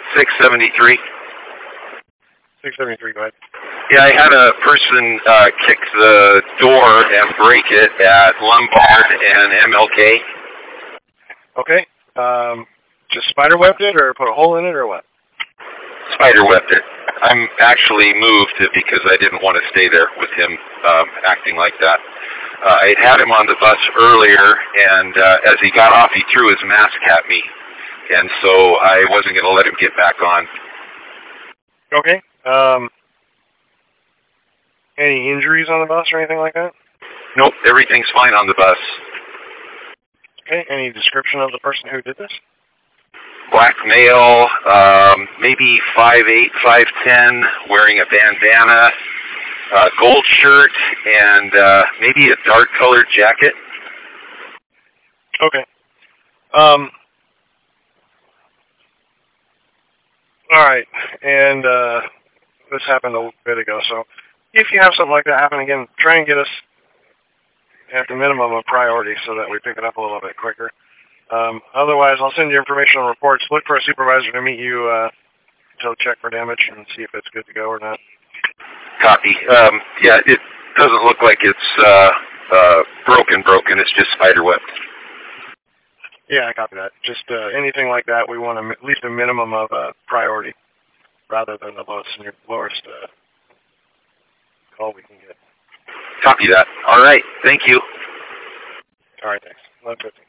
673. 673, go ahead. Yeah, I had a person kick the door and break it at Lombard and MLK. Okay. Just spiderwebbed it or put a hole in it or what? Spiderwebbed it. I'm actually moved because I didn't want to stay there with him acting like that. I had him on the bus earlier, and as he got off, he threw his mask at me, and so I wasn't going to let him get back on. Okay. Any injuries on the bus or anything like that? Nope, everything's fine on the bus. Okay. Any description of the person who did this? Black male, maybe 5'8", 5'10", wearing a bandana, gold shirt, and maybe a dark-colored jacket. Okay. All right. And this happened a bit ago, so if you have something like that happen again, try and get us at the minimum a priority so that we pick it up a little bit quicker. Otherwise, I'll send you information on reports. Look for a supervisor to meet you to check for damage and see if it's good to go or not. Copy. Yeah, it doesn't look like it's broken. It's just spiderwebbed. Yeah, I copy that. Just anything like that, we want at least a minimum of priority rather than the lowest call we can get. Copy that. All right. Thank you. All right, thanks. 11:50.